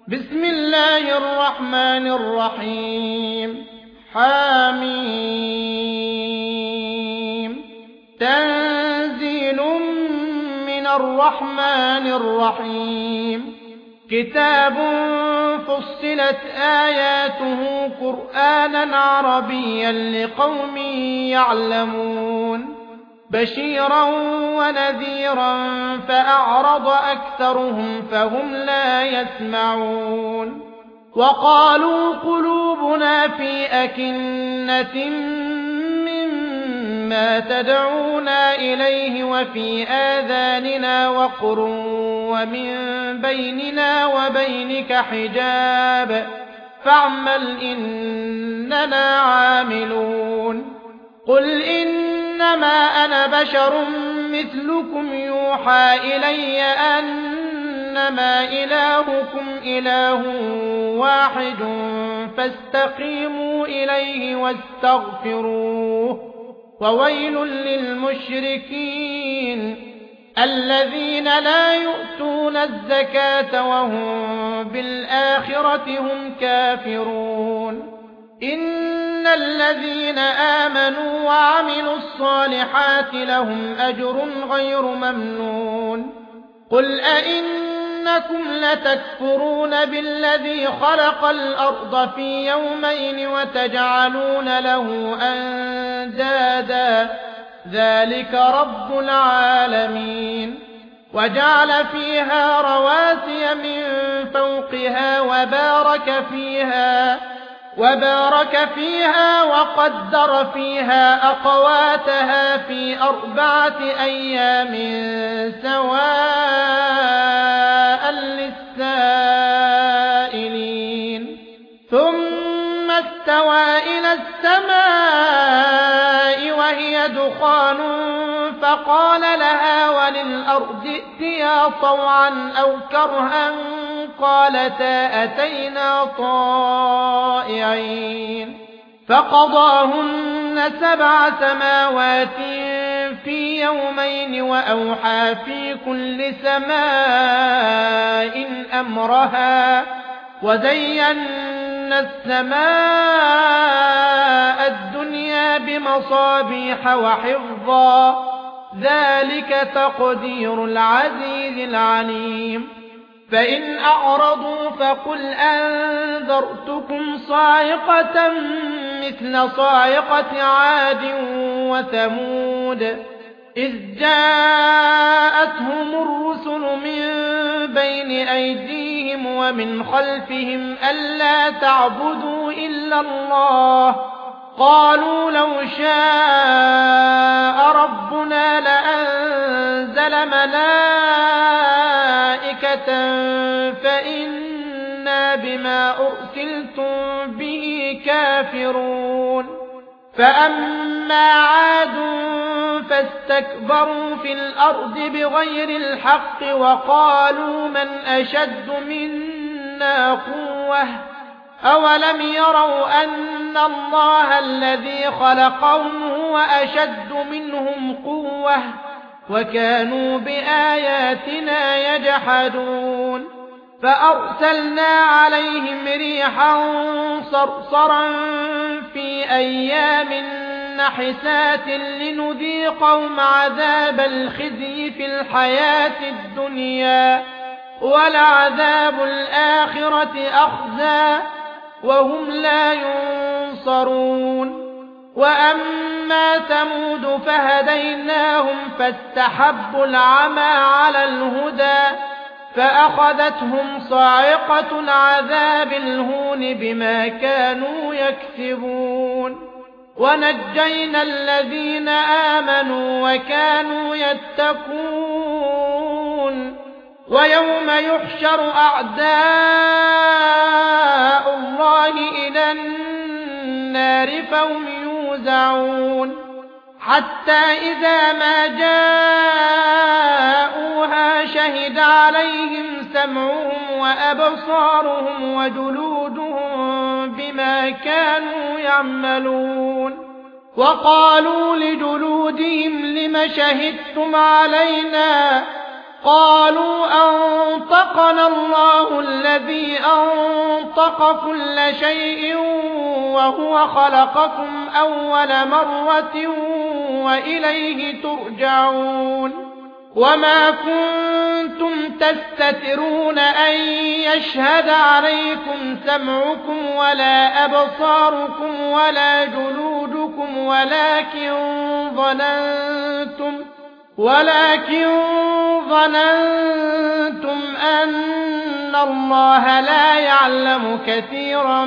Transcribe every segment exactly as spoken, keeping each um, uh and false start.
بسم الله الرحمن الرحيم. حميم. تنزيل من الرحمن الرحيم. كتاب فصلت آياته قرآنا عربيا لقوم يعلمون بشيرا ونذيرا فأعرض أكثرهم فهم لا يسمعون وقالوا قلوبنا في أكنة مما تدعونا إليه وفي آذاننا وقر ومن بيننا وبينك حجاب فاعمل إننا عاملون قل إنما أنا بشر مثلكم يوحى إلي أنما إلهكم إله واحد فاستقيموا إليه واستغفروه وويل للمشركين الذين لا يؤتون الزكاة وهم بالآخرة هم كافرون إن الذين آمنوا وعملوا الصالحات لهم أجر غير ممنون قل أئنكم لتكفرون بالذي خلق الأرض في يومين وتجعلون له أندادا ذلك رب العالمين وجعل فيها رواسي من فوقها وبارك فيها وبارك فيها وقدر فيها أقواتها في أربعة أيام سواء للسائلين ثم استوى إلى السماء وهي دخان فقال لها وللأرض ائتيا طوعا أو كرها قالتا أتينا طائعين فقضاهن سبع سماوات في يومين وأوحى في كل سماء أمرها وزينا السماء الدنيا بمصابيح وحفظا ذلك تقدير العزيز العليم فإن أعرضوا فقل أنذرتكم صاعقة مثل صاعقة عاد وثمود إذ جاءتهم الرسل من بين أيديهم ومن خلفهم ألا تعبدوا إلا الله قالوا لو شاء ربنا لأنزل ملائكة فإنا بما أرسلتم به كافرون فأما عاد فاستكبروا في الأرض بغير الحق وقالوا من أشد منا قوة أولم يروا أن الله الذي خلقهم هو أشد منهم قوة وكانوا بآياتنا يجحدون فأرسلنا عليهم ريحا صرصرا في أيام نحسات لنذيقهم عذاب الخزي في الحياة الدنيا ولعذاب الآخرة أخزى وهم لا ينصرون وأما ثمود فهديناهم فاستحبوا العمى على الهدى فأخذتهم صاعقة العذاب الهون بما كانوا يكسبون ونجينا الذين آمنوا وكانوا يتقون ويوم يحشر أعداء الله إلى النار فهم يوزعون حتى إذا ما جاءوها شهد عليهم سمعهم وأبصارهم وجلودهم بما كانوا يعملون وقالوا لجلودهم لم شهدتم علينا قالوا أنطقنا الله الذي أنطق كل شيء وهو خلقكم أول مرة وإليه ترجعون وما كنتم تستترون أن يشهد عليكم سمعكم ولا أبصاركم ولا جلودكم ولكن ظننتم ولكن ظننتم أن الله لا يعلم كثيرا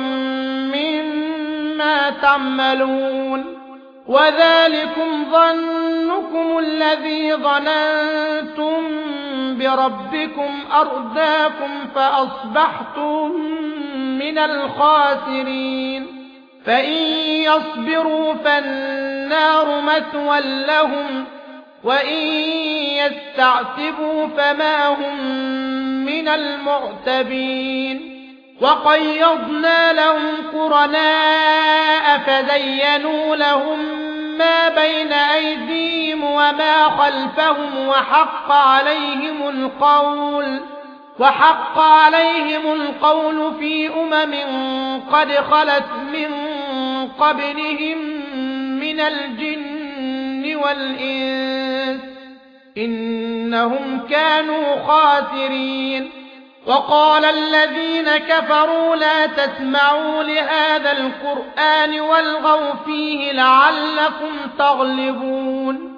مما تعملون وذلكم ظنكم الذي ظننتم بربكم أرداكم فأصبحتم من الخاسرين فإن يصبروا فالنار مثوى لهم وإن يستعتبوا فما هم من المعتبين وقيضنا لهم قرناء فزينوا لهم ما بين أيديهم وما خلفهم وحق عليهم القول وحق عليهم القول في أمم قد خلت من قبلهم من الجن والإنس إنهم كانوا خاسرين وقال الذين كفروا لا تسمعوا لهذا القرآن والغوا فيه لعلكم تغلبون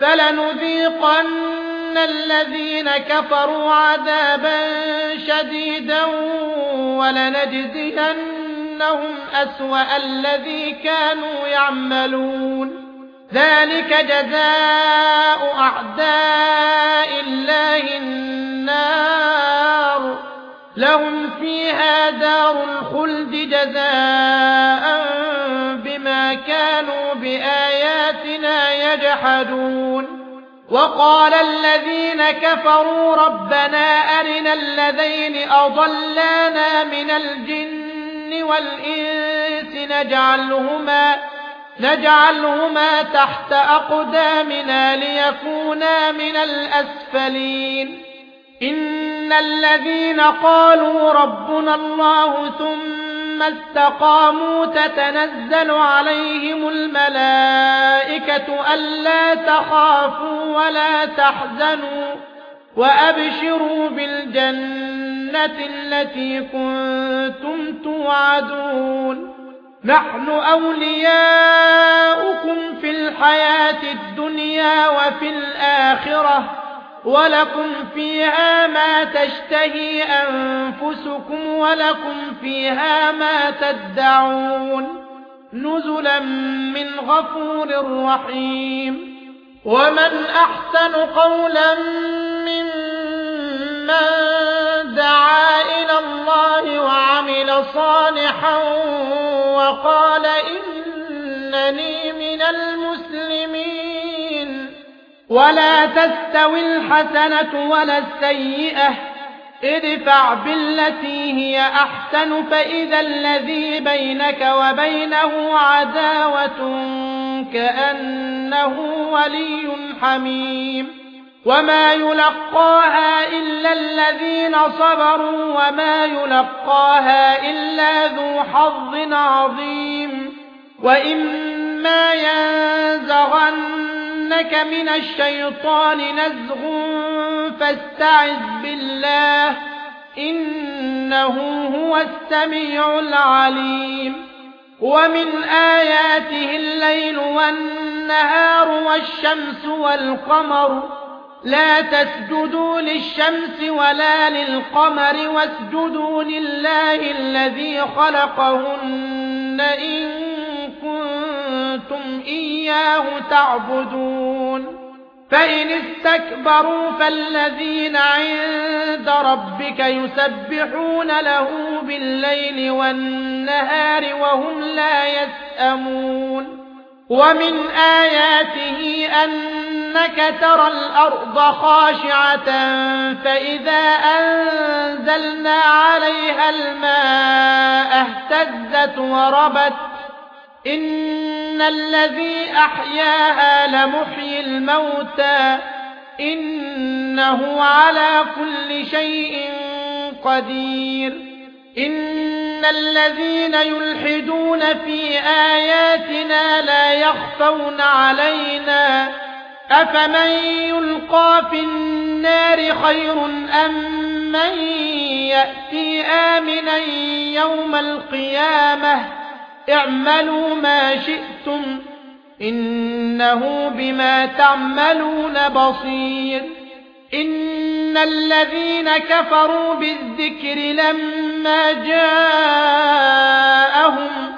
فلنذيقن الذين كفروا عذابا شديدا ولنجزينهم أسوأ الذي كانوا يعملون ذلك جزاء أعداء الله النار لهم فيها دار الخلد جزاء بما كانوا بآياتنا يجحدون وقال الذين كفروا ربنا أرنا الذين أضلانا من الجن والإنس نجعلهما نجعلهما تحت أقدامنا ليكونا من الأسفلين إن الذين قالوا ربنا الله ثم استقاموا تتنزل عليهم الملائكة ألا تخافوا ولا تحزنوا وأبشروا بالجنة التي كنتم توعدون نحن أولياؤكم في الحياة الدنيا وفي الآخرة ولكم فيها ما تشتهي أنفسكم ولكم فيها ما تدعون نزلا من غفور رحيم ومن أحسن قولا ممن دعا إلى الله وعمل صالحا وقال إنني من المسلمين ولا تستوي الحسنة ولا السيئة ادفع بالتي هي أحسن فإذا الذي بينك وبينه عداوة كأنه ولي حميم وما يلقاها إلا الذين صبروا وما يلقاها إلا ذو حظ عظيم وإما ينزغنك من الشيطان نزغ فاستعذ بالله إنه هو السميع العليم ومن آياته الليل والنهار والشمس والقمر لا تسجدوا للشمس ولا للقمر واسجدوا لله الذي خلقهن إن كنتم إياه تعبدون فإن استكبروا فالذين عند ربك يسبحون له بالليل والنهار وهم لا يسأمون ومن آياته أنك ترى الأرض خاشعة فإذا أنزلنا عليها الماء اهتزت وربت إن الذي أحياها لمحيي الموتى إنه على كل شيء قدير إن الذين يلحدون في آياتنا لا يخفون علينا أفمن يلقى في النار خير أم من يأتي آمنا يوم القيامة اعملوا ما شئتم إنه بما تعملون بصير إن الذين كفروا بالذكر لما جاءهم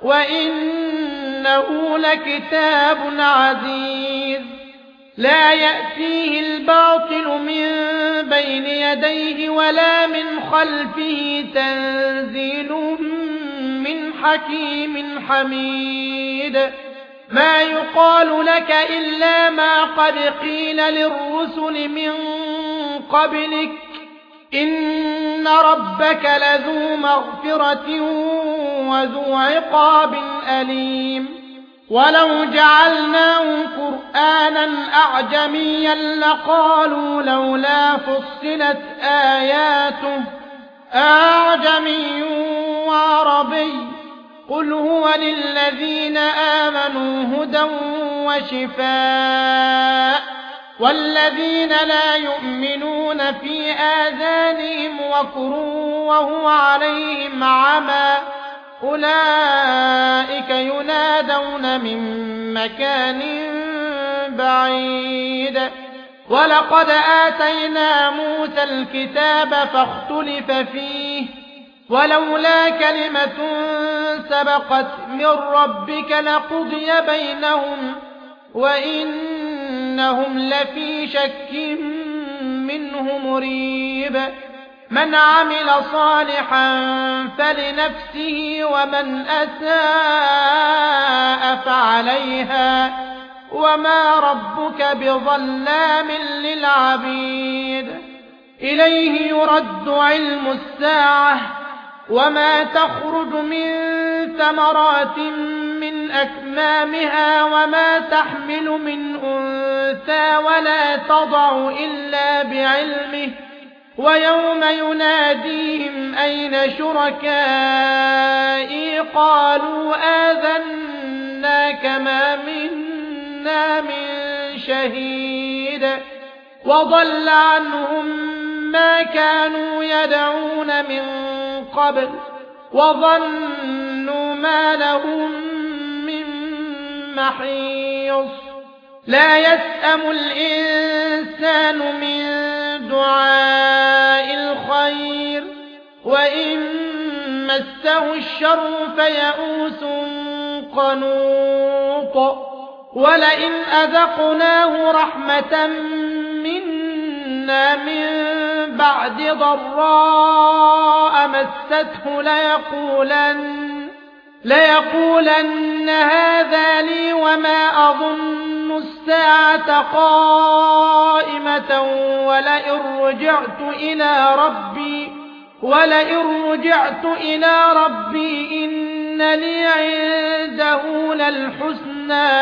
وإنه لكتاب عزيز لا يأتيه الباطل من بين يديه ولا من خلفه تنزيل من حكيم حميد ما يقال لك إلا ما قد قيل للرسل من قبلك إن ربك لذو مغفرة وذو عقاب أليم ولو جعلناه قرآنا أعجميا لقالوا لولا فصلت آياته أعجمي وعربي قل هو للذين آمنوا هدى وشفاء والذين لا يؤمنون في آذانهم وقر وهو عليهم عمى أولئك ينادون من مكان بعيد ولقد آتينا موسى الكتاب فاختلف فيه ولولا كلمة سبقت من ربك لقضي بينهم وإنهم لفي شك منه مريب من عمل صالحا فلنفسه ومن أساء فعليها وما ربك بظلام للعبيد إليه يرد علم الساعة وما تخرج من ثمرات من أكمامها وما تحمل من أنثى ولا تضع إلا بعلمه ويوم يناديهم أين شركائي قالوا آذناك ما منا من شهيد وضل عنهم ما كانوا يدعون من قبل وظنوا ما لهم من محيص لا يسأم الإنسان من دعاء الخير وإن مسه الشر فيئوس قنوط ولئن أذقناه رحمة منا من بعد ضراء مسته ليقولن ليقولن هذا لي وما أظن الساعة قائمة ولئن رجعت إلى ربي ولئن رجعت إلى ربي إن لي عنده للحسنى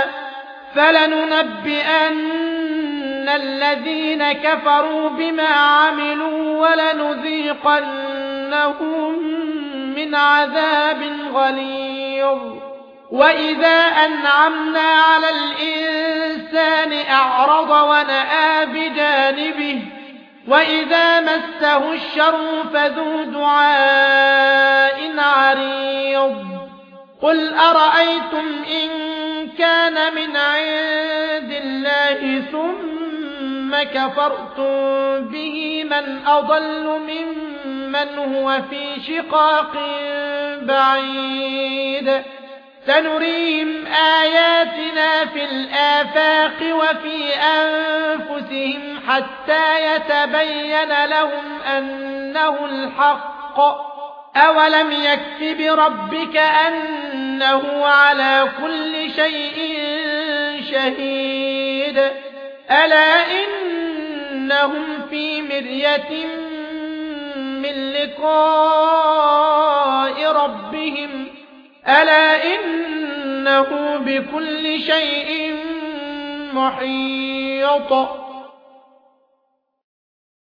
فلننبئن الذين كفروا بما عملوا ولنذيقنهم من عذاب غليظ وإذا أنعمنا على الإنسان أعرض ونأى بجانبه وإذا مسه الشر فذو دعاء عريض قل أرأيتم إن كان من عند الله ثم كفرتم به من أضل ممن هو في شقاق بعيد سنريهم آياتنا في الآفاق وفي أنفسهم حتى يتبين لهم أنه الحق أولم يكف بربك أنه على كل شيء شهيد ألا إنهم في مرية من لقاء ربهم ألا إنه بكل شيء محيط